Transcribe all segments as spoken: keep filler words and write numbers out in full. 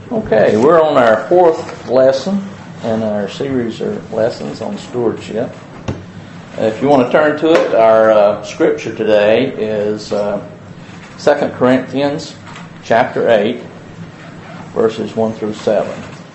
Okay, we're on our fourth lesson in our series of lessons on stewardship. If you want to turn to it, our uh, scripture today is uh, Second Corinthians chapter eight, verses one through seven.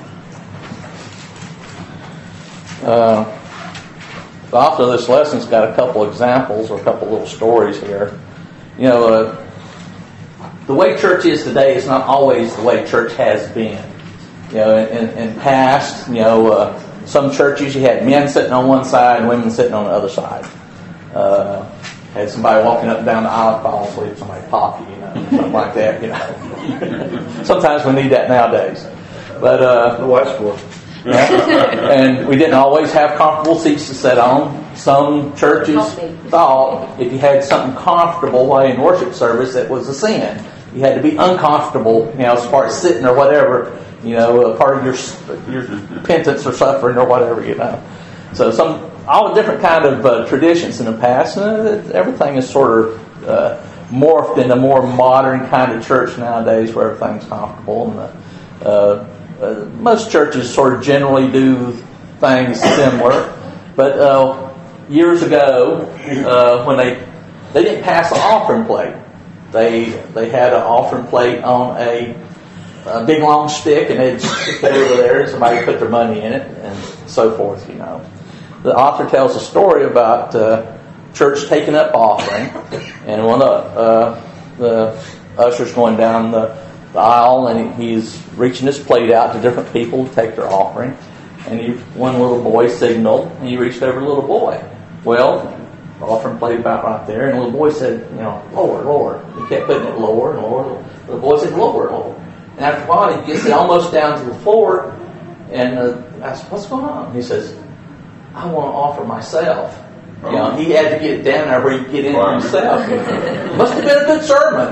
Uh, the author of this lesson's got a couple examples or a couple little stories here. You know, uh, the way church is today is not always the way church has been. You know, in, in, in past, you know, uh, some churches you had men sitting on one side and women sitting on the other side. Uh, had somebody walking up and down the aisle, fall asleep, somebody pop you, you know, something like that, you know. Sometimes we need that nowadays. But, uh, the wife's for. Yeah. And we didn't always have comfortable seats to sit on. Some churches thought if you had something comfortable while in worship service, it was a sin. You had to be uncomfortable, you know, as far as sitting or whatever, you know, a part of your your penance or suffering or whatever, you know. So some all the different kind of uh, traditions in the past, uh, everything is sort of uh, morphed into a more modern kind of church nowadays, where everything's comfortable. And uh, uh, uh, most churches sort of generally do things similar, but uh, years ago, uh, when they they didn't pass an offering plate. They they had an offering plate on a, a big long stick, and they'd stick it over there, and somebody put their money in it, and so forth, you know. The author tells a story about uh, church taking up offering, and one of uh, the ushers going down the, the aisle, and he's reaching his plate out to different people to take their offering, and he, one little boy signaled, and he reached over to the little boy. Well, the offering plate about right there, and the little boy said, you know, lower, lower. He kept putting it lower and lower. The little boy said, lower, lower. And after a while, he gets it almost down to the floor, and uh, I said, what's going on? He says, I want to offer myself. You know, he had to get it down there where he could get in himself. Must have been a good sermon.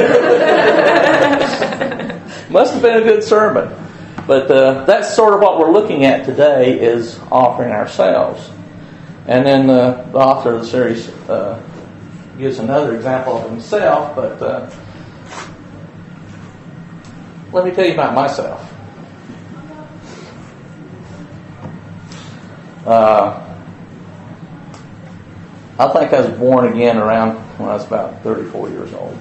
Must have been a good sermon. But uh, that's sort of what we're looking at today, is offering ourselves. And then uh, the author of the series uh, gives another example of himself, but uh, let me tell you about myself. Uh, I think I was born again around when I was about thirty-four years old.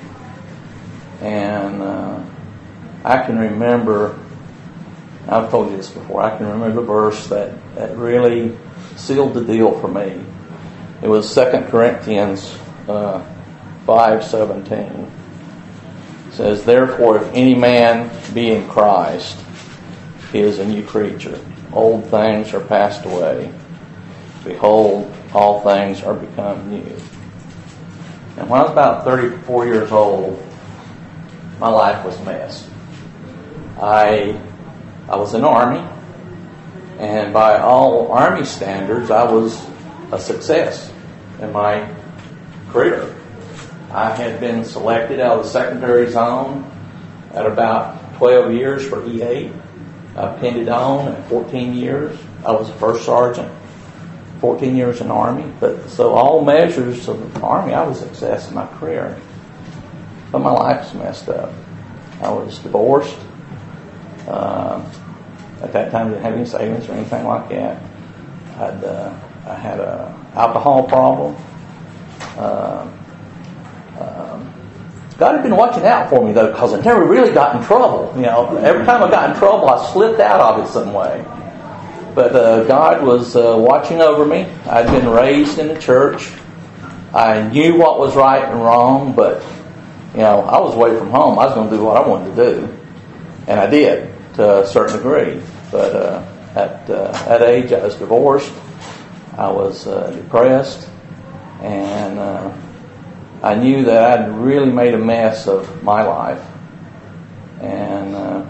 And uh, I can remember, I've told you this before, I can remember the verse that, that really sealed the deal for me. It was Second Corinthians uh, five seventeen. It says, therefore, if any man be in Christ, he is a new creature. Old things are passed away. Behold, all things are become new. And when I was about thirty-four years old, my life was a mess. I, I was in the Army. And by all Army standards, I was a success in my career. I had been selected out of the secondary zone at about twelve years for E eight. I pinned it on at fourteen years. I was a first sergeant, fourteen years in the Army. But so all measures of the Army, I was a success in my career. But my life was messed up. I was divorced. Uh, At that time, I didn't have any savings or anything like that. I'd, uh, I had a alcohol problem. Uh, um, God had been watching out for me, though, because I never really got in trouble. You know, every time I got in trouble, I slipped out of it some way. But uh, God was uh, watching over me. I'd been raised in the church. I knew what was right and wrong, but you know, I was away from home. I was going to do what I wanted to do, and I did to a certain degree. But uh, at uh, that age, I was divorced. I was uh, depressed, and uh, I knew that I'd really made a mess of my life, and uh,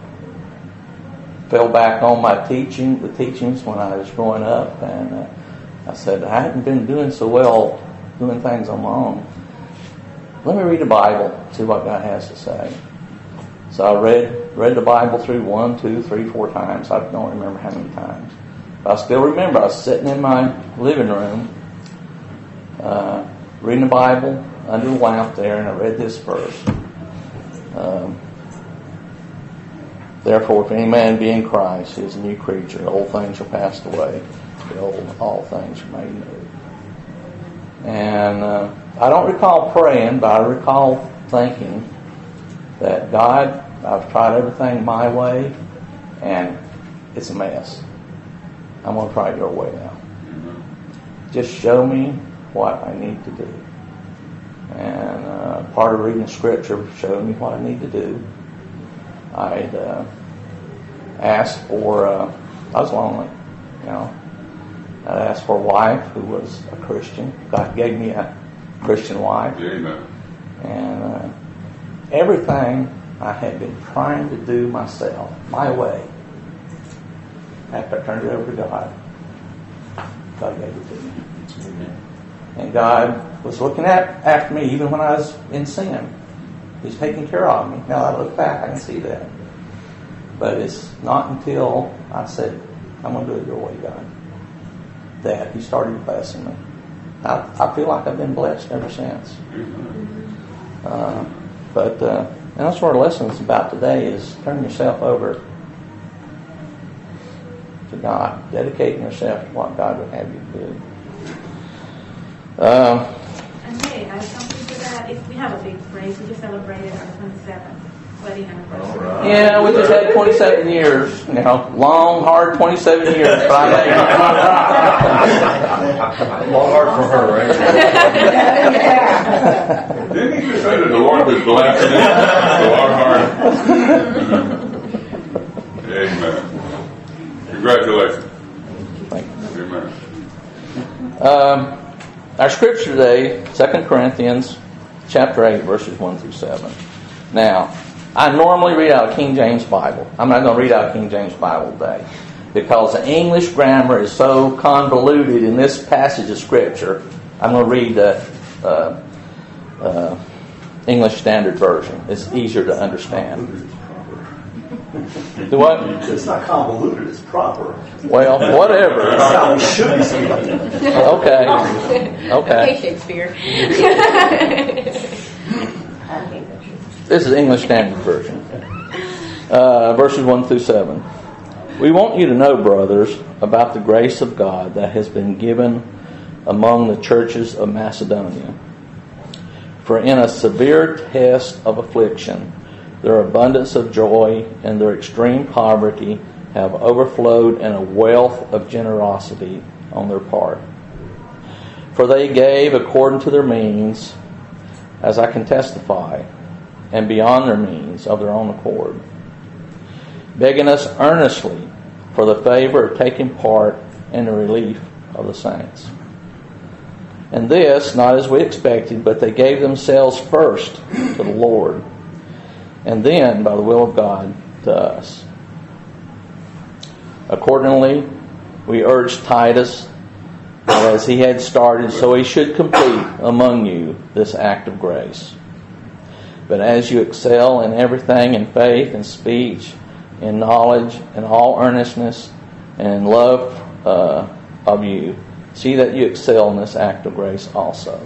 fell back on my teaching, the teachings when I was growing up, and uh, I said, I hadn't been doing so well doing things on my own. Let me read the Bible, see what God has to say. So I read read the Bible through one, two, three, four times. I don't remember how many times. But I still remember I was sitting in my living room uh, reading the Bible under the lamp there, and I read this verse. Um, Therefore, if any man be in Christ, he is a new creature. Old things are passed away. Behold, all things are made new. And uh, I don't recall praying, but I recall thinking that, God, I've tried everything my way, and it's a mess. I'm going to try it your way now. Just show me what I need to do. And uh, part of reading the Scripture showed me what I need to do. I'd uh, asked for, uh, I was lonely, you know. I'd asked for a wife who was a Christian. God gave me a Christian wife. Amen. And uh, everything I had been trying to do myself, my way, after I turned it over to God, God gave it to me. Amen. And God was looking at, after me even when I was in sin. He's taking care of me. Now that I look back, I can see that. But it's not until I said, I'm going to do it your way, God, that He started blessing me. I, I feel like I've been blessed ever since. Uh, but uh, and that's what our lesson is about today, is turning yourself over to God, dedicating yourself to what God would have you do. Um, and hey, I something to that. If we have a big break, we just celebrated our twenty-seventh wedding anniversary. Right. Yeah, we just had twenty-seven years. You know, long, hard twenty-seven years. But I long, hard for her, right? Didn't he just say that the Lord was blessing it? Our heart. Amen. Congratulations. Thank you. Amen. Um, our scripture today, Second Corinthians chapter eight, verses one through seven. Now, I normally read out of King James Bible. I'm not going to read out of King James Bible today, because the English grammar is so convoluted in this passage of Scripture. I'm going to read the uh, uh, English Standard Version. It's easier to understand. Do what? It's not convoluted, it's proper. Well, whatever. That's how it should be spoken. Okay. Okay. Hey, Shakespeare. This is English Standard Version. Uh, verses one through seven. We want you to know, brothers, about the grace of God that has been given among the churches of Macedonia. For in a severe test of affliction, their abundance of joy and their extreme poverty have overflowed in a wealth of generosity on their part. For they gave according to their means, as I can testify, and beyond their means of their own accord, begging us earnestly for the favor of taking part in the relief of the saints. And this, not as we expected, but they gave themselves first to the Lord, and then, by the will of God, to us. Accordingly, we urged Titus that as he had started, so he should complete among you this act of grace. But as you excel in everything, in faith and speech, in knowledge, in all earnestness, and in love uh, of you, see that you excel in this act of grace also.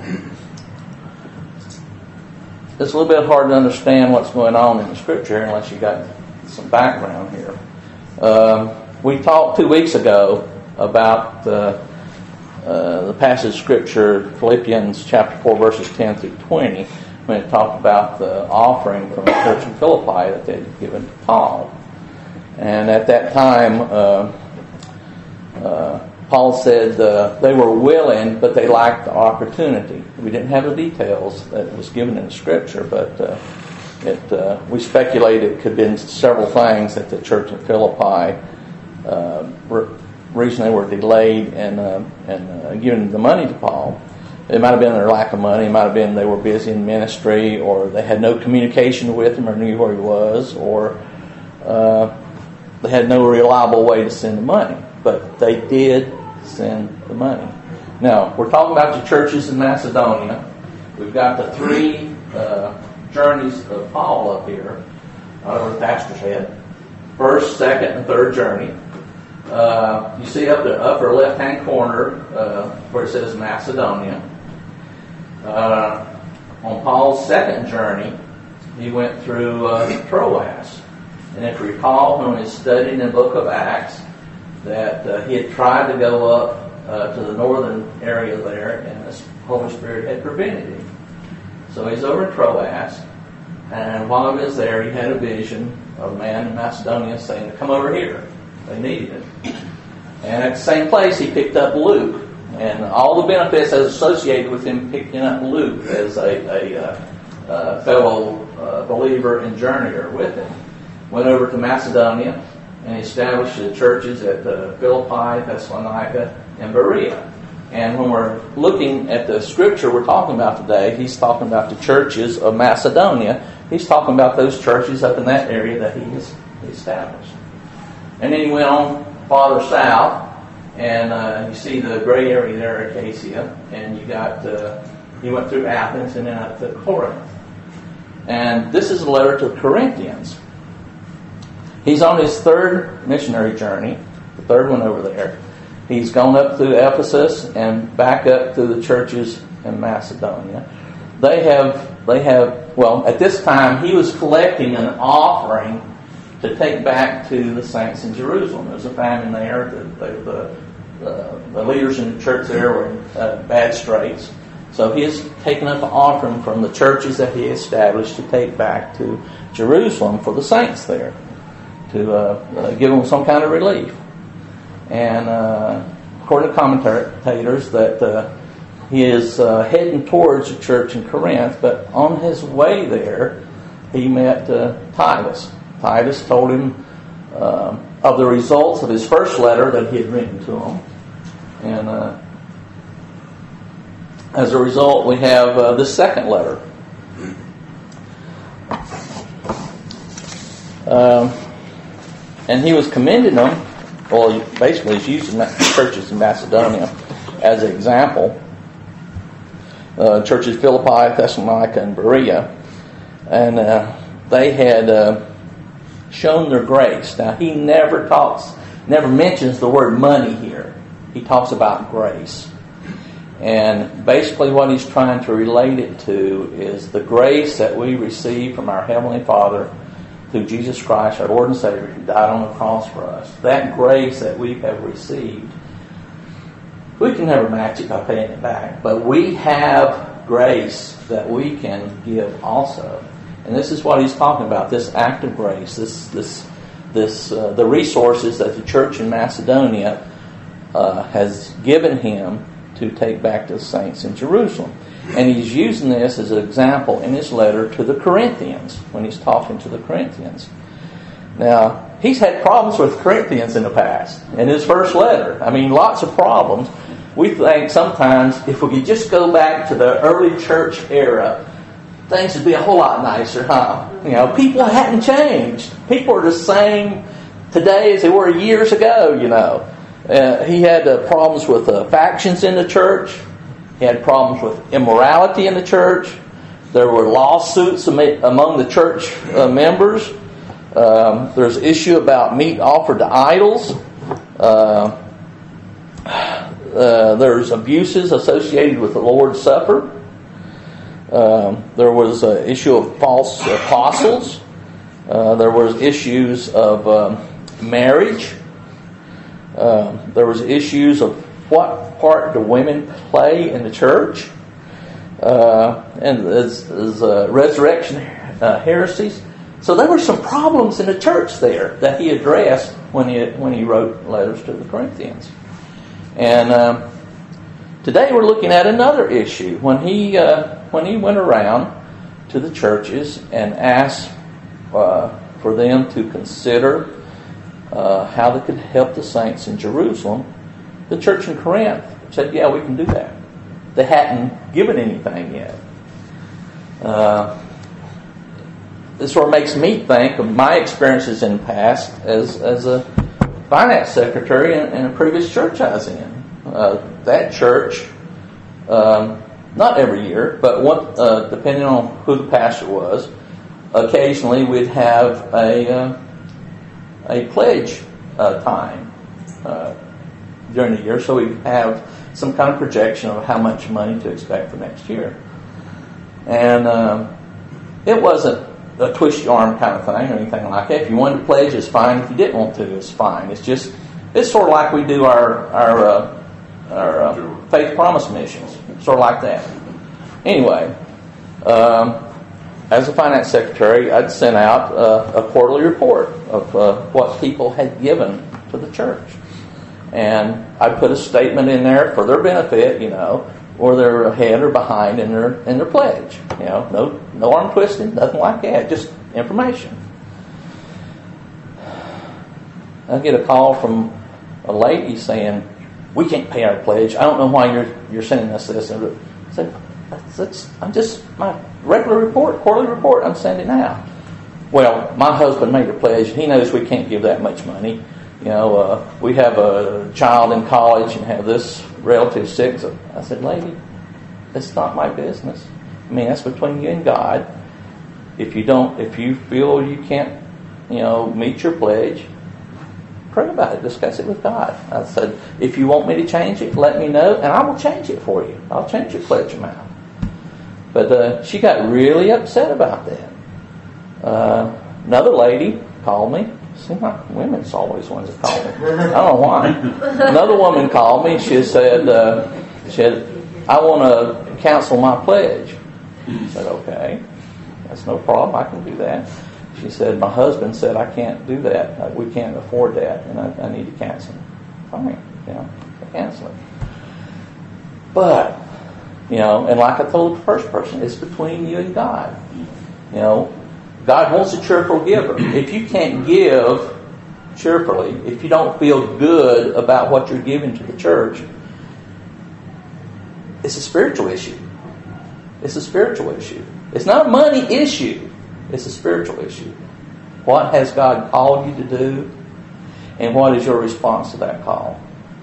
It's a little bit hard to understand what's going on in the Scripture unless you got some background here. Um, we talked two weeks ago about uh, uh, the passage of Scripture, Philippians chapter four, verses ten through twenty, when it talked about the offering from the church in Philippi that they had given to Paul. And at that time, uh, uh, Paul said uh, they were willing, but they lacked the opportunity. We didn't have the details that was given in the Scripture, but uh, it, uh, we speculate it could have been several things that the church in Philippi, uh, re- reason they were delayed and uh, and uh, giving the money to Paul. It might have been their lack of money. It might have been they were busy in ministry, or they had no communication with him or knew where he was, or uh, they had no reliable way to send the money. But they did send the money. Now, we're talking about the churches in Macedonia. We've got the three uh, journeys of Paul up here over the pastor's head. First, second, and third journey. Uh, you see up the upper left-hand corner uh, where it says Macedonia. Uh, on Paul's second journey, he went through uh, Troas. And if you recall, when we studied in the book of Acts, that uh, he had tried to go up uh, to the northern area there, and the Holy Spirit had prevented him. So he's over in Troas, and while he was there, he had a vision of a man in Macedonia saying to come over here. They needed him. And at the same place, he picked up Luke, and all the benefits as associated with him picking up Luke as a, a uh, uh, fellow uh, believer and journeyer with him. Went over to Macedonia and established the churches at uh, Philippi, Thessalonica, and Berea. And when we're looking at the scripture we're talking about today, he's talking about the churches of Macedonia. He's talking about those churches up in that area that he has established. And then he went on farther south, and uh, you see the gray area there, Acacia, and you got uh, he went through Athens and then up to Corinth. And this is a letter to the Corinthians. He's on his third missionary journey, the third one over there. He's gone up through Ephesus and back up to the churches in Macedonia. They have, they have, well, at this time he was collecting an offering to take back to the saints in Jerusalem. There was a famine there. The, the, the, uh, the leaders in the church there were in uh, bad straits. So he has taken up an offering from the churches that he established to take back to Jerusalem for the saints there, to uh, uh, give them some kind of relief. And uh, according to commentators, that uh, he is uh, heading towards the church in Corinth, but on his way there, he met uh, Titus. Titus told him uh, of the results of his first letter that he had written to him. And uh, as a result, we have uh, the second letter. Um, and he was commending them. Well, basically he's using the churches in Macedonia as an example. Uh, churches Philippi, Thessalonica, and Berea. And uh, they had uh, shown their grace. Now, he never talks, never mentions the word money here. He talks about grace. And basically what he's trying to relate it to is the grace that we receive from our Heavenly Father through Jesus Christ, our Lord and Savior, who died on the cross for us. That grace that we have received, we can never match it by paying it back. But we have grace that we can give also. And this is what he's talking about, this act of grace, this, this, this, uh, the resources that the church in Macedonia uh, has given him to take back to the saints in Jerusalem. And he's using this as an example in his letter to the Corinthians, when he's talking to the Corinthians. Now, he's had problems with Corinthians in the past, in his first letter. I mean, lots of problems. We think sometimes if we could just go back to the early church era, things would be a whole lot nicer, huh? You know, people hadn't changed. People are the same today as they were years ago, you know. Uh, he had uh, problems with uh, factions in the church. He had problems with immorality in the church. There were lawsuits among the church uh, members. Um, there's issue about meat offered to idols. Uh, uh, there's abuses associated with the Lord's Supper. Um, there was an issue of false apostles. Uh, there was issues of um, marriage. Uh, there was issues of what part do women play in the church, uh, and there's, there's uh, resurrection uh, heresies. So there were some problems in the church there that he addressed when he when he wrote letters to the Corinthians. And um, today we're looking at another issue when he uh, when he went around to the churches and asked uh, for them to consider Uh, how they could help the saints in Jerusalem. The church in Corinth said, yeah, we can do that. They hadn't given anything yet. Uh, this sort of makes me think of my experiences in the past as, as a finance secretary in, in a previous church I was in. Uh, that church, um, not every year, but one, uh, depending on who the pastor was, occasionally we'd have a... Uh, a pledge uh, time uh, during the year, so we have some kind of projection of how much money to expect for next year. And um, it wasn't a twist your arm kind of thing or anything like that. If you wanted to pledge, it's fine. If you didn't want to, it's fine. It's just, it's sort of like we do our our uh, our uh, faith promise missions, sort of like that. Anyway, um, as a finance secretary, I'd sent out uh, a quarterly report of uh, what people had given to the church, and I put a statement in there for their benefit, you know, or they're ahead or behind in their in their pledge. You know, no no arm twisting, nothing like that, just information. I get a call from a lady saying, "We can't pay our pledge. I don't know why you're you're sending us this." And I said, that's, that's, I'm just my regular report, quarterly report I'm sending out. Well, my husband made a pledge. He knows we can't give that much money. You know, uh, we have a child in college and have this relative sick. So I said, lady, it's not my business. I mean, that's between you and God. If you don't, if you feel you can't, you know, meet your pledge, pray about it. Discuss it with God. I said, if you want me to change it, let me know, and I will change it for you. I'll change your pledge amount. But uh, she got really upset about that. Uh, another lady called me. Seems like women's always ones that call me. I don't know why. Another woman called me. She said, uh, she said, I want to cancel my pledge. I said, okay, that's no problem. I can do that. She said, my husband said I can't do that. We can't afford that, and I, I need to cancel it. Fine, you know, I cancel it. But, you know, and like I told the first person, it's between you and God. You know, God wants a cheerful giver. If you can't give cheerfully, if you don't feel good about what you're giving to the church, it's a spiritual issue. It's a spiritual issue. It's not a money issue. It's a spiritual issue. What has God called you to do? And what is your response to that call?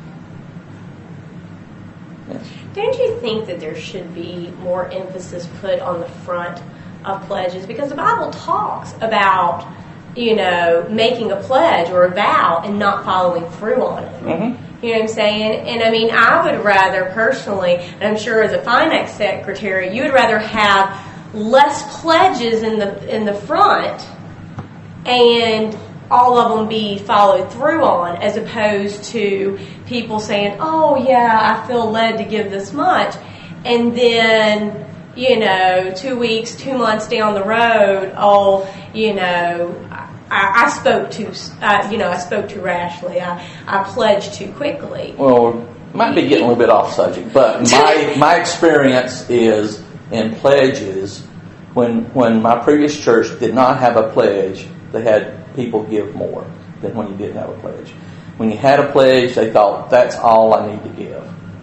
Yes. Don't you think that there should be more emphasis put on the front of pledges? Because the Bible talks about, you know, making a pledge or a vow and not following through on it. Mm-hmm. You know what I'm saying? And I mean, I would rather personally, and I'm sure as a finance secretary, you would rather have less pledges in the in the front and all of them be followed through on, as opposed to people saying, oh yeah, I feel led to give this much, and then, you know, two weeks, two months down the road, oh, you know, I, I spoke too, uh, you know, I spoke too rashly. I, I pledged too quickly. Well, might be getting a little bit off subject, but my my experience is in pledges. When when my previous church did not have a pledge, they had people give more than when you didn't have a pledge. When you had a pledge, they thought, that's all I need to give.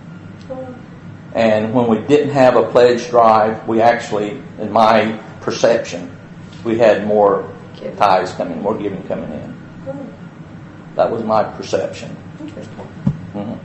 And when we didn't have a pledge drive, we actually, in my perception, we had more tithes coming, more giving coming in. That was my perception. Interesting. Mm-hmm.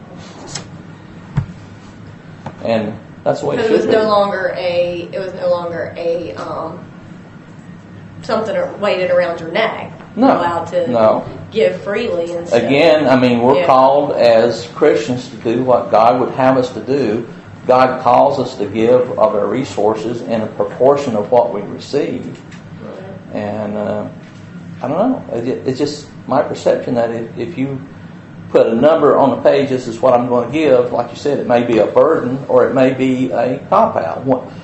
And that's the way it So should it was be. no longer a. It was no longer a um, something weighted around your neck. No, You're allowed to no. give freely and stuff. Again, I mean, we're Yeah. called as Christians to do what God would have us to do. God calls us to give of our resources in a proportion of what we receive. And uh, I don't know. It, it's just my perception that if, if you put a number on the page, this is what I'm going to give, like you said, it may be a burden or it may be a cop-out. What,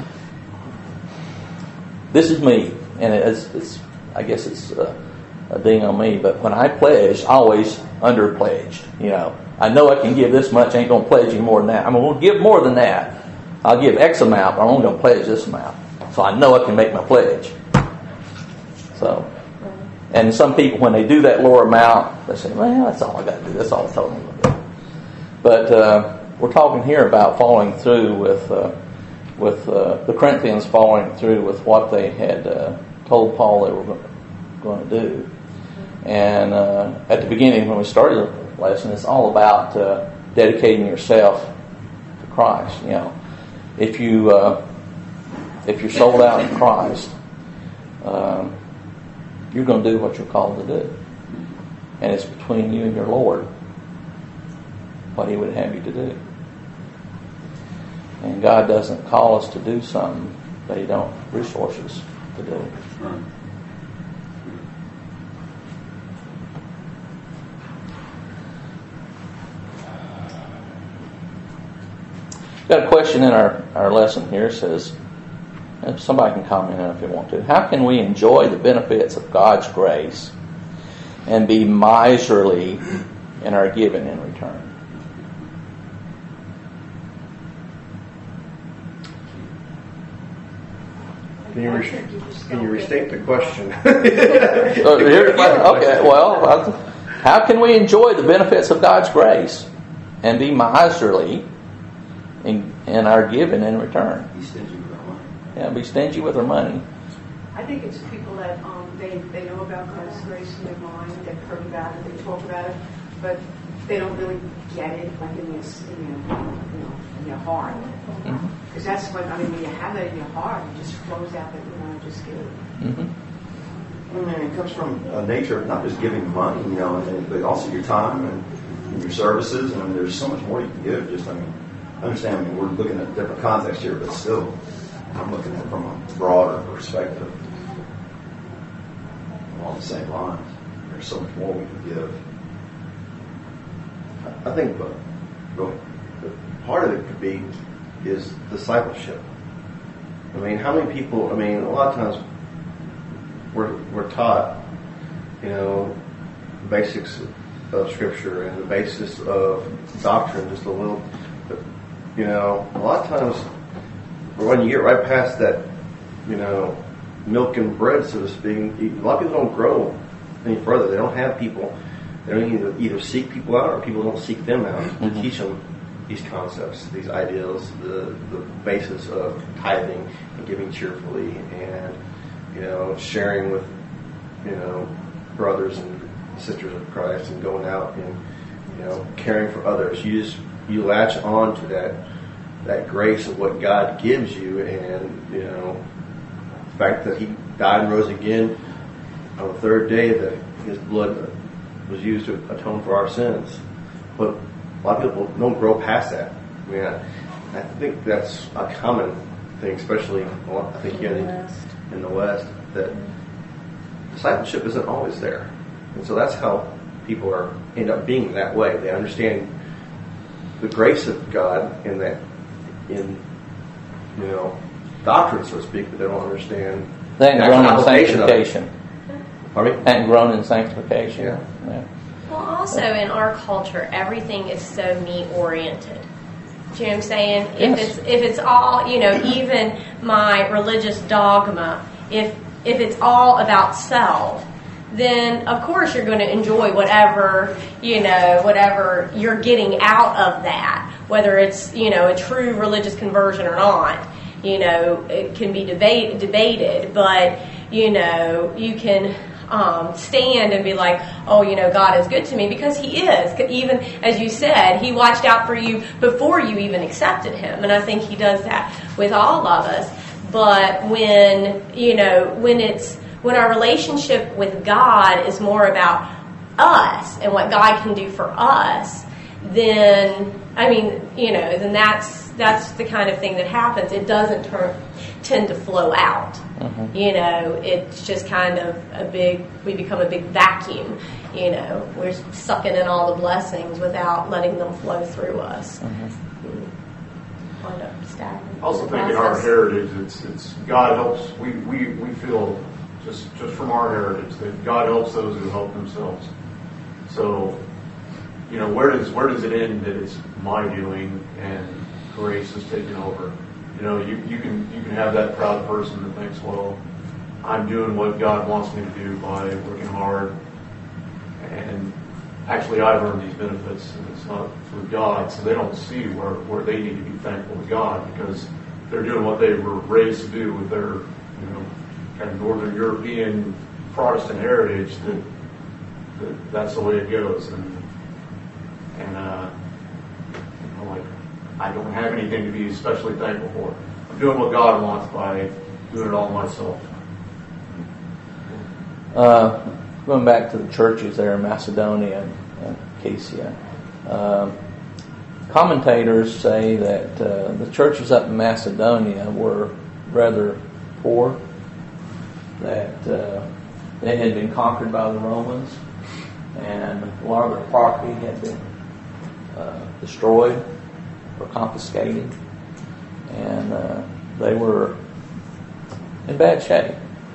this is me, and it's, it's I guess it's uh, a ding on me, but when I pledged, I always under-pledged. You know, I know I can give this much, I ain't going to pledge any more than that. I'm going to give more than that. I'll give X amount, but I'm only going to pledge this amount. So I know I can make my pledge. So, and some people, when they do that lower amount, they say, well, that's all I got to do. That's all I told them to do. But uh, we're talking here about following through with uh, with uh, the Corinthians following through with what they had uh, told Paul they were going to do. And uh, at the beginning, when we started the lesson, it's all about uh, dedicating yourself to Christ. You know, if you uh, if you're sold out in Christ, um, you're going to do what you're called to do, and it's between you and your Lord what He would have you to do. And God doesn't call us to do something that He don't resource us to do. Right. Got a question in our, our lesson here. It says, if somebody can comment on it if they want to. How can we enjoy the benefits of God's grace and be miserly in our giving in return? Can you, re- can you restate the question? So here, okay, well, I- how can we enjoy the benefits of God's grace and be miserly in, in our giving in return? Be stingy with our money. Yeah, be stingy with our money. I think it's people that um, they, they know about God's grace in their mind, they've heard about it, they talk about it, but they don't really get it, like in their, in their, you know, in their heart. Because Mm-hmm. that's what, I mean, when you have that in your heart, it just flows out that, you know, just give it. Mm-hmm. I mean, it comes from a nature of not just giving money, you know, and, but also your time and, and your services. And there's so much more you can give. Just, I mean, I understand. I mean, we're looking at different contexts here, but still, I'm looking at it from a broader perspective along the same lines. There's so much more we can give. I think but, Go ahead. part of it could be is discipleship. I mean, how many people, I mean, a lot of times we're, we're taught, you know, the basics of Scripture and the basis of doctrine just a little, but, you know, a lot of times when you get right past that, you know, milk and bread, so to speak, a lot of people don't grow any further. They don't have people, they don't either, either seek people out or people don't seek them out to Mm-hmm. teach them these concepts, these ideals, the, the basis of tithing and giving cheerfully and, you know, sharing with, you know, brothers and sisters of Christ and going out and, you know, caring for others. You just, you latch on to that, that grace of what God gives you, and, you know, the fact that He died and rose again on the third day, that His blood was used to atone for our sins. But a lot of people don't grow past that. I mean, I, I think that's a common thing, especially I think here in, in the West, that discipleship isn't always there, and so that's how people are end up being that way. They understand the grace of God in that, in you know, doctrine, so to speak, but they don't understand They ain't the grown in actual application of it. sanctification. Pardon me? Ain't grown in sanctification. Yeah. Yeah. Well, also in our culture, everything is so me oriented. Do you know what I'm saying? If Yes. it's if it's all, you know, even my religious dogma, if if it's all about self, then of course you're going to enjoy whatever, you know, whatever you're getting out of that, whether it's, you know, a true religious conversion or not. You know, it can be debate, debated, but, you know, you can um, stand and be like, oh, you know, God is good to me, because He is. Even, as you said, He watched out for you before you even accepted Him. And I think He does that with all of us. But when, you know, when it's, when our relationship with God is more about us and what God can do for us, then, I mean, you know, then that's, that's the kind of thing that happens. It doesn't turn, tend to flow out. Mm-hmm. You know, it's just kind of a big, we become a big vacuum. You know, we're sucking in all the blessings without letting them flow through us. Mm-hmm. Wind up stagnant. I also the think in our process. heritage, it's it's God helps. We, we, we feel just just from our heritage that God helps those who help themselves. So, you know, where does where does it end that it's my doing and grace is taking over? You know, you, you can you can have that proud person that thinks, well, I'm doing what God wants me to do by working hard, and actually I've earned these benefits, and it's not through God, so they don't see where, where they need to be thankful to God, because they're doing what they were raised to do with their, you know, kind of Northern European Protestant heritage, that, that that's the way it goes. And and uh, you know, like, I don't have anything to be especially thankful for. I'm doing what God wants by doing it all myself. Uh, going back to the churches there in Macedonia and, and Acacia, um, commentators say that uh, the churches up in Macedonia were rather poor, that uh, they had been conquered by the Romans, and a lot of their property had been uh, destroyed or confiscated, and uh, they were in bad shape.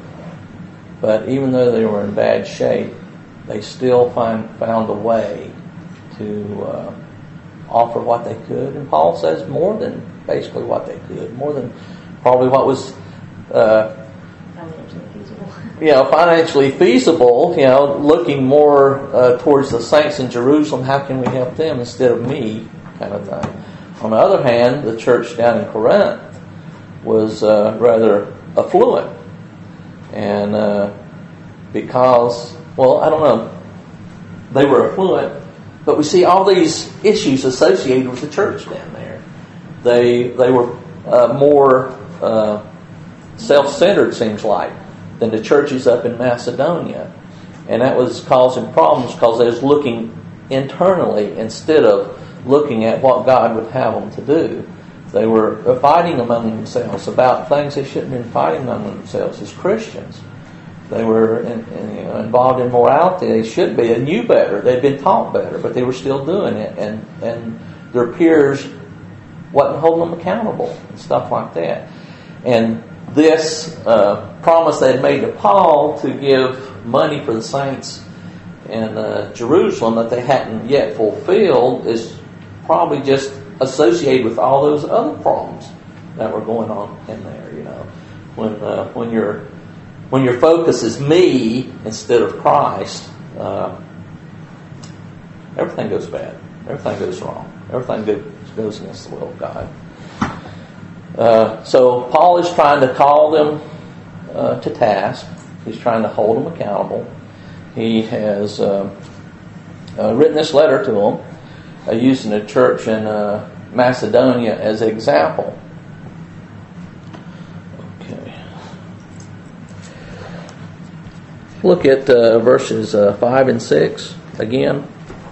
But even though they were in bad shape, they still find, found a way to uh, offer what they could. And Paul says more than basically what they could, more than probably what was uh, Financially feasible. you know, financially feasible, you know, looking more uh, towards the saints in Jerusalem, how can we help them instead of me, kind of thing. On the other hand, the church down in Corinth was uh, rather affluent. And uh, because, well, I don't know, they were affluent, but we see all these issues associated with the church down there. They they were uh, more uh, self-centered, seems like, than the churches up in Macedonia. And that was causing problems because they was looking internally instead of looking at what God would have them to do. They were fighting among themselves about things they shouldn't have been fighting among themselves as Christians. They were in, in, you know, involved in morality. They should be. They knew better. They'd been taught better, but they were still doing it. And, and their peers wasn't holding them accountable and stuff like that. And this uh, promise they had made to Paul to give money for the saints in uh, Jerusalem that they hadn't yet fulfilled is probably just associated with all those other problems that were going on in there. You know, when uh, when your when your focus is me instead of Christ, uh, everything goes bad. Everything goes wrong. Everything goes, goes against the will of God. Uh, so Paul is trying to call them uh, to task. He's trying to hold them accountable. He has uh, uh, written this letter to them, uh, using the church in uh, Macedonia as an example. Okay. Look at uh, verses uh, five and six again.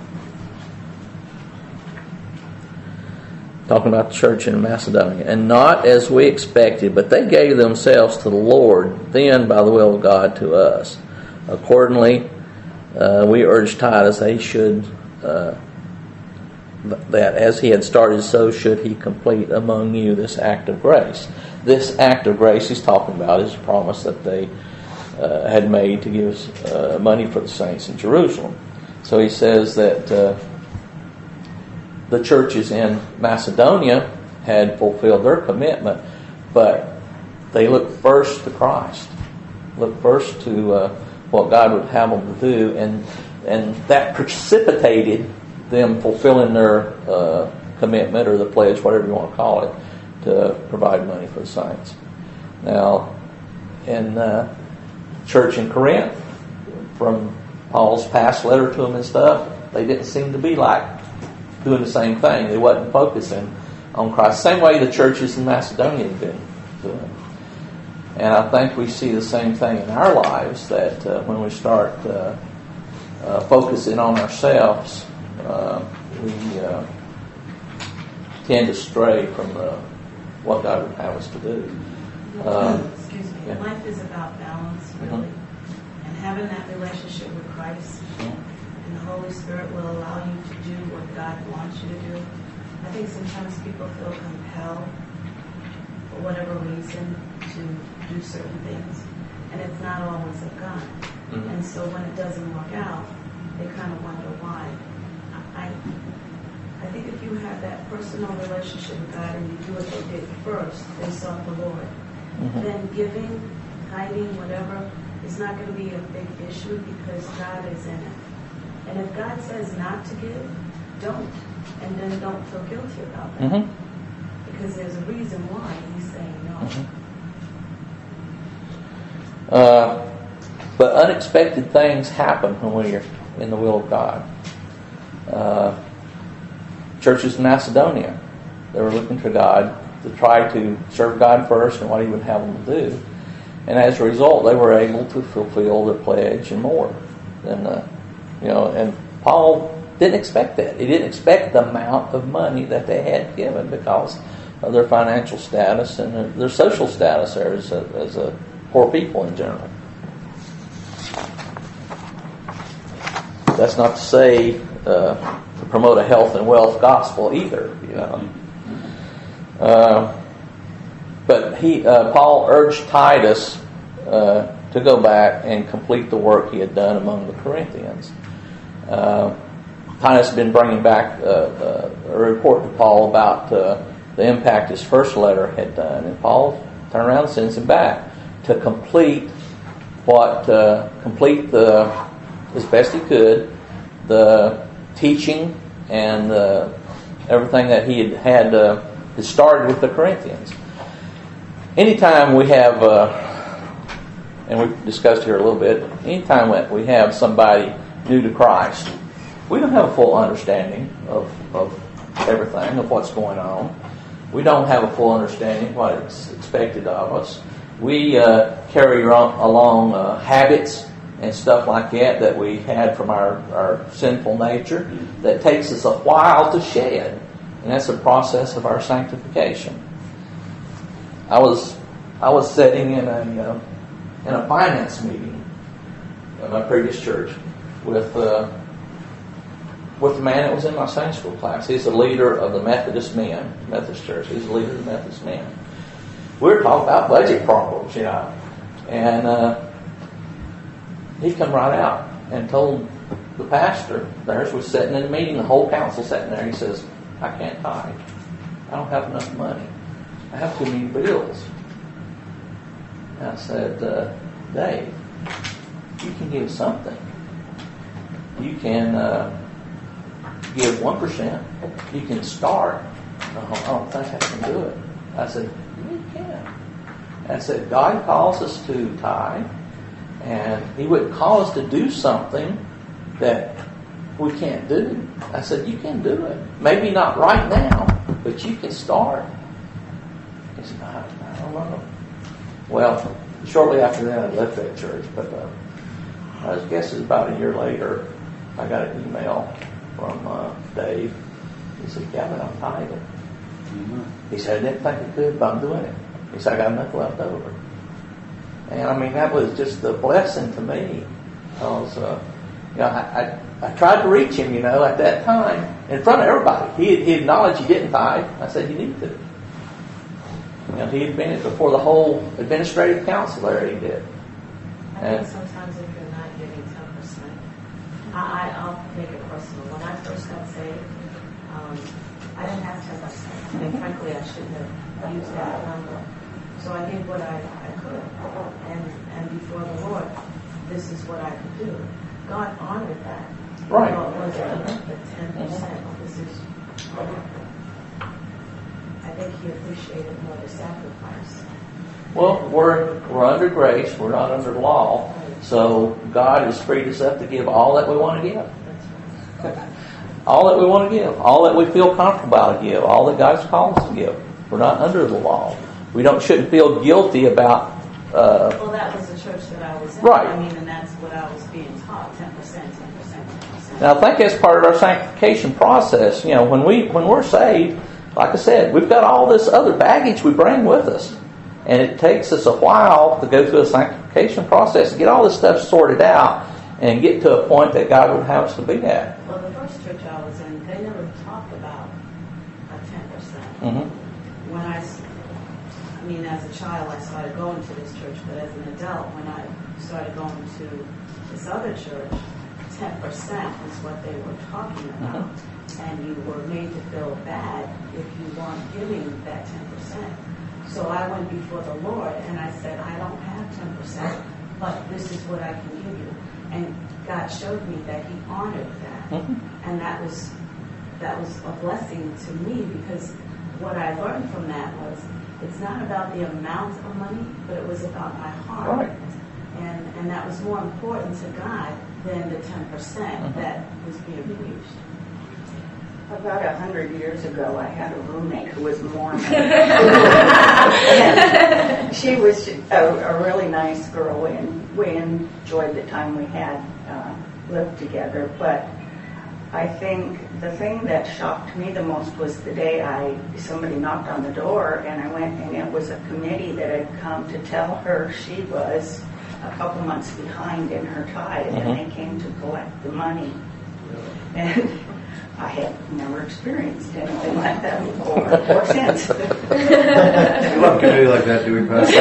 Talking about the church in Macedonia. And not as we expected, but they gave themselves to the Lord, then by the will of God to us. Accordingly, uh, we urged Titus that he should, uh, that as he had started, so should he complete among you this act of grace. This act of grace he's talking about is a promise that they uh, had made to give uh, money for the saints in Jerusalem. So he says that uh, the churches in Macedonia had fulfilled their commitment, but they looked first to Christ, looked first to uh, what God would have them to do, and and that precipitated them fulfilling their uh, commitment or the pledge, whatever you want to call it, to provide money for the saints. Now, in uh, church in Corinth, from Paul's past letter to them and stuff, they didn't seem to be like doing the same thing. They wasn't focusing on Christ. Same way the churches in Macedonia had been doing. And I think we see the same thing in our lives, that uh, when we start uh, uh, focusing on ourselves, uh, we uh, tend to stray from the, what God would have us to do. Uh, Excuse me. yeah. Life is about balance, really. Mm-hmm. And having that relationship with Christ. And the Holy Spirit will allow you to do what God wants you to do. I think sometimes people feel compelled, for whatever reason, to do certain things. And it's not always of God. Mm-hmm. And so when it doesn't work out, they kind of wonder why. I, I think if you have that personal relationship with God and you do what they did first, they sought the Lord, mm-hmm. then giving, tithing, whatever, is not going to be a big issue because God is in it. And if God says not to give, don't. And then don't feel guilty about that. Mm-hmm. Because there's a reason why he's saying no. Mm-hmm. Uh, but unexpected things happen when we're in the will of God. Uh, churches in Macedonia, they were looking to God to try to serve God first and what he would have them to do. And as a result, they were able to fulfill their pledge and more than uh, You know, and Paul didn't expect that. He didn't expect the amount of money that they had given because of their financial status and their, their social status there as a, as a poor people in general. that's not to say uh, to promote a health and wealth gospel either, you know. Uh, but he, uh, Paul urged Titus uh, to go back and complete the work he had done among the Corinthians. Uh, Titus had been bringing back uh, uh, a report to Paul about uh, the impact his first letter had done, and Paul turned around and sends him back to complete what uh, complete the as best he could the teaching and uh, everything that he had had, uh, had started with the Corinthians. Anytime we have, uh, and we've discussed here a little bit, anytime we have somebody new to Christ, we don't have a full understanding of, of everything, of what's going on. We don't have a full understanding of what is expected of us. We uh, carry along uh, habits and stuff like that that we had from our, our sinful nature that takes us a while to shed. And that's a process of our sanctification. I was I was sitting in a uh, in a finance meeting at my previous church with uh, with the man that was in my Sunday school class. He's the leader of the Methodist men, Methodist Church. He's the leader of the Methodist men. We were talking about budget problems, you know, and uh, he come right out and told the pastor there, was sitting in the meeting, the whole council sitting there. He says, "I can't tithe. I don't have enough money. I have too many bills." And I said, uh, "Dave, you can give something. You can uh, give one percent. You can start." "No, I don't think I can do it." I said, "You can." I said, "God calls us to tithe, and He wouldn't call us to do something that we can't do." I said, "You can do it. Maybe not right now, but you can start." He said, I, I don't know. Well, shortly after that, I left that church, but uh, I guess it was about a year later, I got an email from uh, Dave. He said, "Yeah, but I'm tithing." Mm-hmm. He said, "I didn't think I could, but I'm doing it." He said, "I got enough left over." And I mean, that was just a blessing to me. Because, uh, you know, I, I, I tried to reach him, you know, at that time, in front of everybody. He, he acknowledged he didn't tithe. I said, "You need to." You know, he had been before the whole administrative council there, he did. I And think sometimes if you're not giving ten percent, I, I, I'll make it personal. When I first got saved, um, I didn't have ten percent. And frankly, I shouldn't have used that number. So I did what I, I could. And, and before the Lord, this is what I could do. God honored that. Right. You know, it wasn't the ten percent. This is, I think He appreciated more the sacrifice. Well, we're we're under grace. We're not under law. So God has freed us up to give all that we want to give. All that we want to give. All that we feel comfortable about to give. All that God's called us to give. We're not under the law. We don't shouldn't feel guilty about. Uh, well, that was the church that I was in. Right. I mean, and that's what I was being taught: ten percent, ten percent, ten percent. Now, I think that's part of our sanctification process. You know, when we when we're saved, like I said, we've got all this other baggage we bring with us. And it takes us a while to go through a sanctification process to get all this stuff sorted out and get to a point that God would have us to be at. Well, the first church I was in, they never talked about a ten percent. Mm-hmm. When I, I mean, as a child, I started going to this church, but as an adult, when I started going to this other church, ten percent is what they were talking about. Mm-hmm. And you were made to feel bad if you weren't giving that ten percent. So I went before the Lord and I said, "I don't have ten percent, but this is what I can give you." And God showed me that He honored that. Mm-hmm. And that was that was a blessing to me, because what I learned from that was it's not about the amount of money, but it was about my heart. Right. And and that was more important to God than the ten percent mm-hmm. that was being preached. About a hundred years ago, I had a roommate who was Mormon. She was a, a really nice girl, and we enjoyed the time we had uh, lived together. But I think the thing that shocked me the most was the day I somebody knocked on the door, and I went, and it was a committee that had come to tell her she was a couple months behind in her tithe, mm-hmm. and they came to collect the money. And I had never experienced anything like that before or since. We love a community like that, do we, Pastor?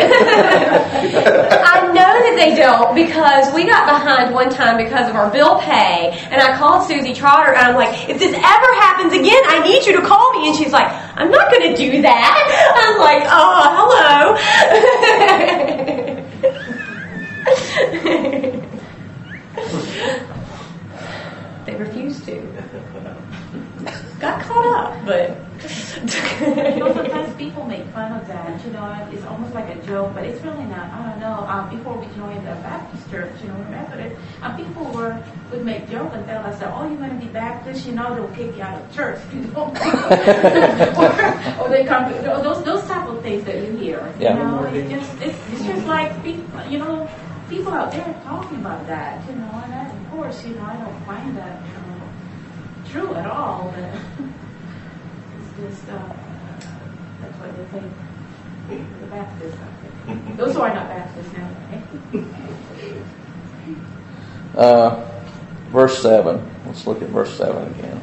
I know that they don't, because we got behind one time because of our bill pay, and I called Susie Trotter and I'm like, if this ever happens again, I need you to call me. And she's like, I'm not going to do that. I'm like, oh, hello. They refused to. Got caught up, but You know, sometimes people make fun of that, you know, and it's almost like a joke, but it's really not. I don't know. Um, before we joined the Baptist church, you know, Methodist, um, people were would make joke and tell us that, oh, you're going to be Baptist, you know, they'll kick you out of church if you don't. or, or they come, to, those those type of things that you hear. Yeah. You know, it's just it's, it's just like people, you know, people out there talking about that, you know, and that, of course, you know, I don't find that um, true at all, but. Just, uh, that's what they think. The Baptists, I think. Those who are not Baptists now, right? Uh, verse seven. Let's look at verse seven again.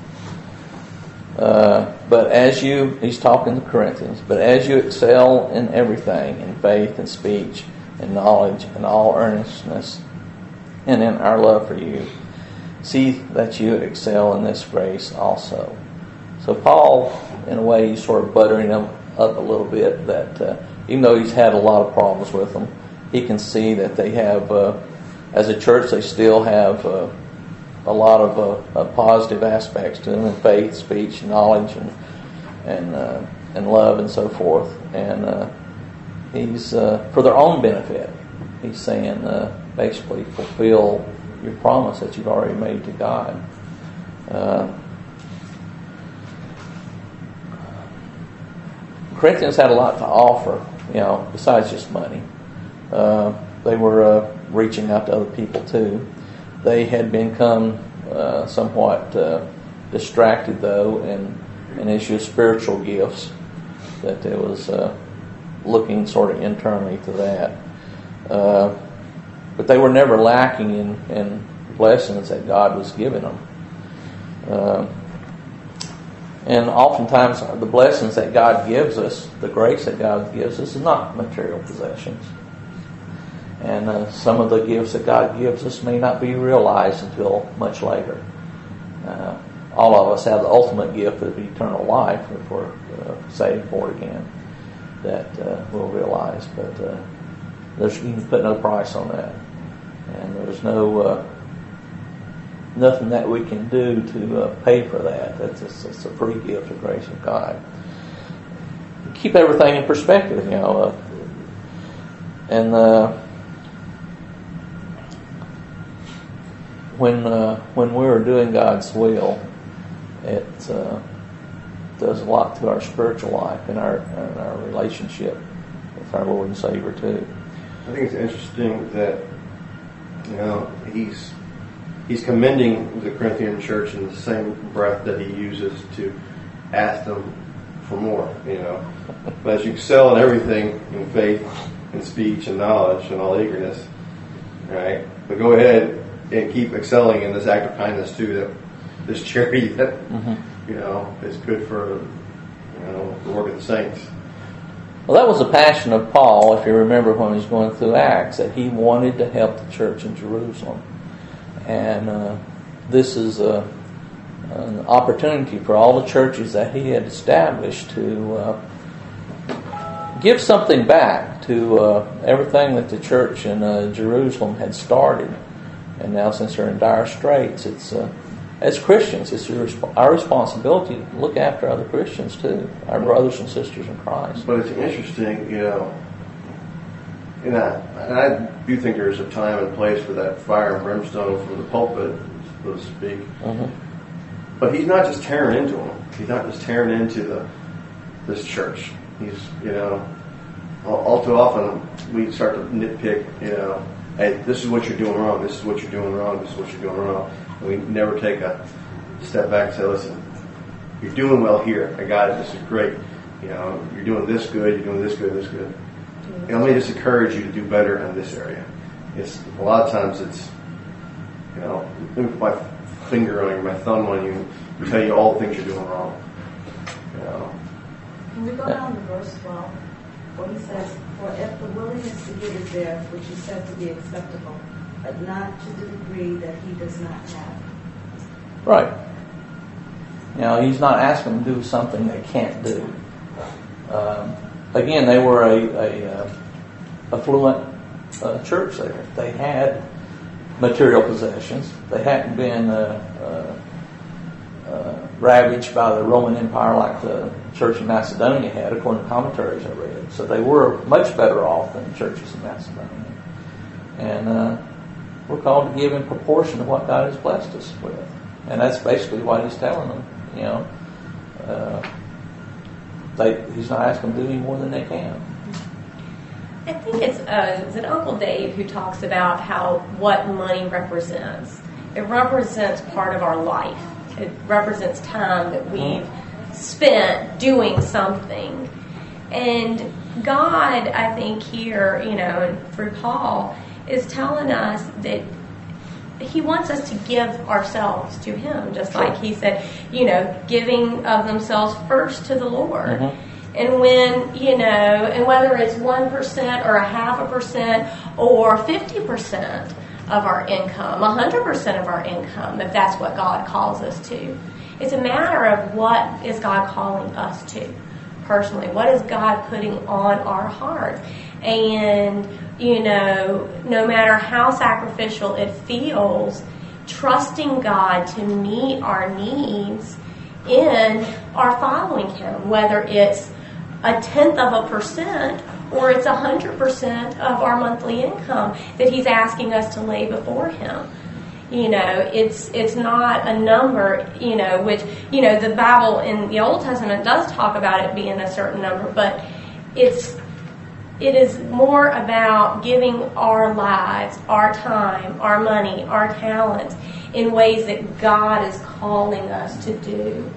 Uh, but as you, he's talking to Corinthians, but as you excel in everything, in faith and speech and knowledge and all earnestness, and in our love for you, see that you excel in this grace also. So Paul, in a way, he's sort of buttering them up a little bit, that uh, even though he's had a lot of problems with them, he can see that they have, uh, as a church, they still have uh, a lot of uh, uh, positive aspects to them in faith, speech, knowledge, and and uh, and love, and so forth. And uh, he's, uh, for their own benefit, he's saying, uh, basically, fulfill your promise that you've already made to God. Uh, Corinthians had a lot to offer, you know, besides just money. Uh, they were uh, reaching out to other people too. They had become uh, somewhat uh, distracted, though, in an issue of spiritual gifts, that it was uh, looking sort of internally to that. Uh, but they were never lacking in, in blessings that God was giving them. Uh, And oftentimes the blessings that God gives us, the grace that God gives us, is not material possessions. And uh, some of the gifts that God gives us may not be realized until much later. Uh, all of us have the ultimate gift of eternal life if we're uh, saved born again, that uh, we'll realize. But uh, there's, you can put no price on that. And there's no... Uh, nothing that we can do to uh, pay for that. That's just, it's a free gift of grace of God. Keep everything in perspective, you know. Uh, and uh, when uh, when we're doing God's will, it uh, does a lot to our spiritual life and our and our relationship with our Lord and Savior too. I think it's interesting that, you know, he's He's commending the Corinthian church in the same breath that he uses to ask them for more, you know. But as you excel in everything, in faith and speech and knowledge and all eagerness, right? But go ahead and keep excelling in this act of kindness too, that this charity that, mm-hmm. you know, is good for, you know, the work of the saints. Well, that was the passion of Paul, if you remember when he was going through Acts, that he wanted to help the church in Jerusalem. And uh, this is a, an opportunity for all the churches that he had established to uh, give something back to uh, everything that the church in uh, Jerusalem had started. And now, since they're in dire straits, it's uh, as Christians, it's our responsibility to look after other Christians too, our brothers and sisters in Christ. But it's interesting, you know. And I, and I do think there's a time and place for that fire and brimstone from the pulpit, so to speak. Mm-hmm. But he's not just tearing into them. He's not just tearing into the this church. He's, you know, all, all too often we start to nitpick, you know, hey, this is what you're doing wrong, this is what you're doing wrong, this is what you're doing wrong. And we never take a step back and say, listen, you're doing well here. I got it. This is great. You know, you're doing this good, you're doing this good, this good. And let me just encourage you to do better in this area. It's a lot of times it's, you know, let me put my finger on you, my thumb on you, and tell you all the things you're doing wrong. You know. Can we go down to verse twelve, where he says, "For if the willingness to give is there, which is said to be acceptable, but not to the degree that he does not have." Right. You know, he's not asking them to do something they can't do. Um, again, they were a, a uh, affluent uh, church there. They had material possessions. They hadn't been uh, uh, uh, ravaged by the Roman Empire like the church in Macedonia had, according to commentaries I read. So they were much better off than the churches in Macedonia. And uh, we're called to give in proportion to what God has blessed us with. And that's basically what he's telling them. You know, uh, they, he's not asking them to do any more than they can. I think it's, uh, is it Uncle Dave who talks about how what money represents. It represents part of our life. It represents time that we've spent doing something. And God, I think here, you know, and through Paul, is telling us that he wants us to give ourselves to him, just like he said, you know, giving of themselves first to the Lord. Mm-hmm. And when, you know, and whether it's one percent or a half a percent or fifty percent of our income, one hundred percent of our income, if that's what God calls us to. It's a matter of what is God calling us to personally. What is God putting on our heart? And, you know, no matter how sacrificial it feels, trusting God to meet our needs in our following him, whether it's a tenth of a percent or it's a hundred percent of our monthly income that he's asking us to lay before him. You know, it's it's not a number, you know, which, you know, the Bible in the Old Testament does talk about it being a certain number, but it's it is more about giving our lives, our time, our money, our talents in ways that God is calling us to do.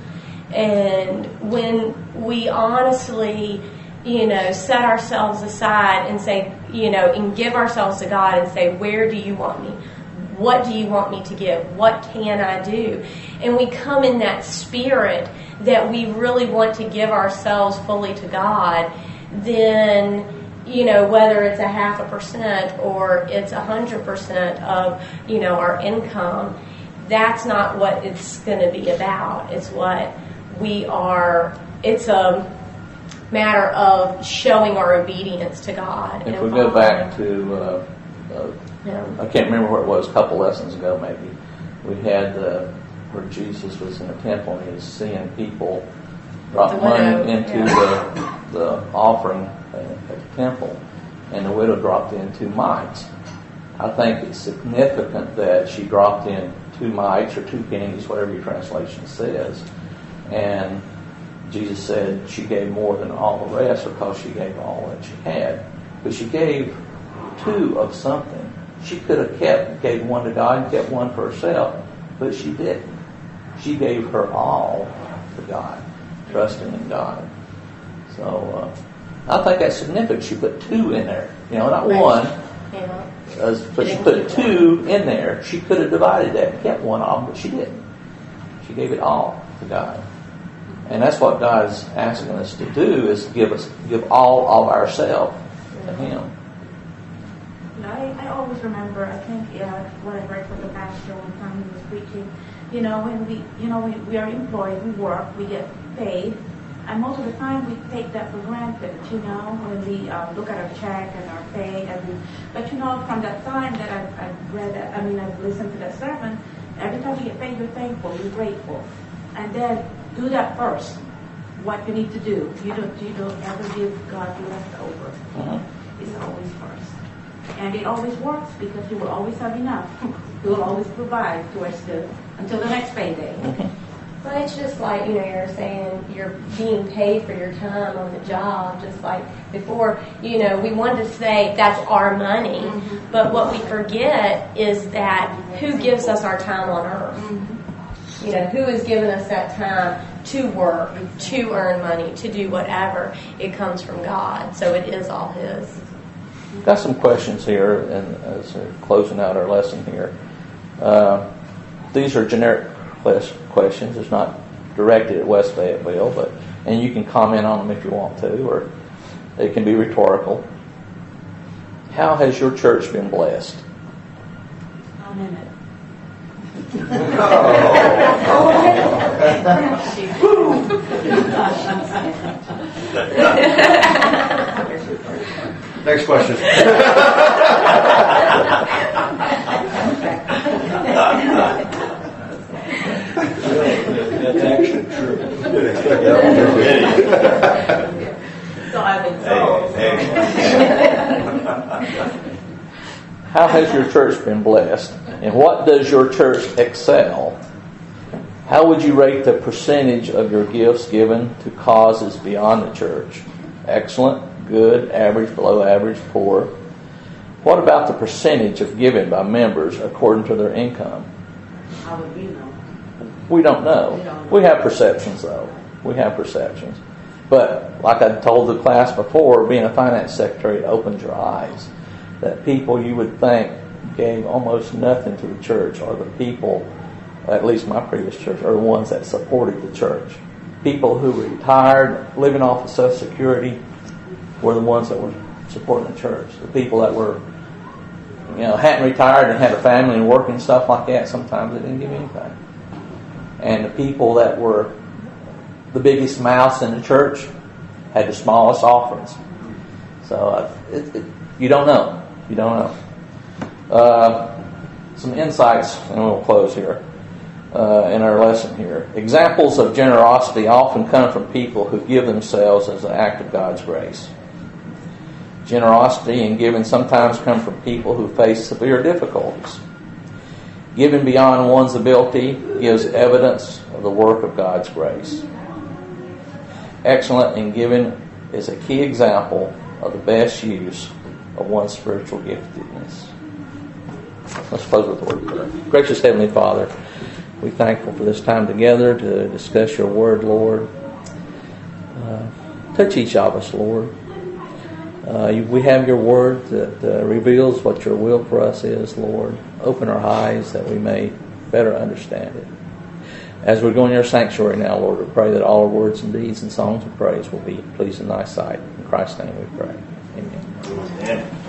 And when we honestly, you know, set ourselves aside and say, you know, and give ourselves to God and say, where do you want me? What do you want me to give? What can I do? And we come in that spirit that we really want to give ourselves fully to God, then, you know, whether it's a half a percent or it's a hundred percent of, you know, our income, that's not what it's going to be about. It's what we are, it's a matter of showing our obedience to God. If we go back to, uh, uh, yeah. I can't remember where it was, a couple lessons ago maybe, we had uh, where Jesus was in the temple and he was seeing people drop money into yeah. the, the offering at the temple, and the widow dropped in two mites. I think it's significant that she dropped in two mites or two pennies, whatever your translation says, and Jesus said she gave more than all the rest because she gave all that she had. But she gave two of something. She could have kept, gave one to God and kept one for herself, but she didn't. She gave her all to God, trusting in God. So uh, I think that's significant. She put two in there, you know, not one, yeah. uh, but she put two in there. She could have divided that and kept one of them, but she didn't. She gave it all to God. And that's what God's asking us to do, is give us give all of ourselves to him. I, I always remember, I think, yeah, what I heard from the pastor one time he was preaching, you know, when we, you know, we, we are employed, we work, we get paid, and most of the time we take that for granted, you know, when we uh, look at our check and our pay, and we, but you know, from that time that I've, I've read, that, I mean, I've listened to that sermon, every time you get paid, you're thankful, you're grateful, and then do that first. What you need to do, you don't, you don't ever give God the leftover. Mm-hmm. It's always first. And it always works because you will always have enough. You will always provide towards the until the next payday. But it's just like, you know, you're saying you're being paid for your time on the job, just like before, you know, we want to say that's our money, mm-hmm. but what we forget is that who gives us our time on earth? Mm-hmm. You know, who has given us that time to work, to earn money, to do whatever? It comes from God, so it is all his. Got some questions here, and as we're closing out our lesson here. Uh, these are generic questions. It's not directed at West Fayetteville, but and you can comment on them if you want to, or it can be rhetorical. How has your church been blessed? I'm in it. Next question. That's actually true. So I've been told. How has your church been blessed? And what does your church excel? How would you rate the percentage of your gifts given to causes beyond the church? Excellent, good, average, below average, poor. What about the percentage of giving by members according to their income? How would we know? We don't know. We don't know. We have perceptions, though. We have perceptions. But like I told the class before, being a finance secretary opens your eyes. That people you would think gave almost nothing to the church are the people, at least my previous church, are the ones that supported the church. People who retired, living off of Social Security, were the ones that were supporting the church. The people that were, you know, hadn't retired and had a family and work and stuff like that, sometimes they didn't give anything. And the people that were the biggest mouths in the church had the smallest offerings. So uh, it, it, you don't know. You don't know. Uh, some insights, and we'll close here, uh, in our lesson here. Examples of generosity often come from people who give themselves as an act of God's grace. Generosity and giving sometimes come from people who face severe difficulties. Giving beyond one's ability gives evidence of the work of God's grace. Excellent in giving is a key example of the best use of one's spiritual giftedness. Let's close with a word of prayer. Gracious Heavenly Father, we're thankful for this time together to discuss your word, Lord. Uh, touch each of us, Lord. Uh, we have your word that uh, reveals what your will for us is, Lord. Open our eyes that we may better understand it. As we're going to your sanctuary now, Lord, we pray that all our words and deeds and songs of praise will be pleasing in thy sight. In Christ's name we pray.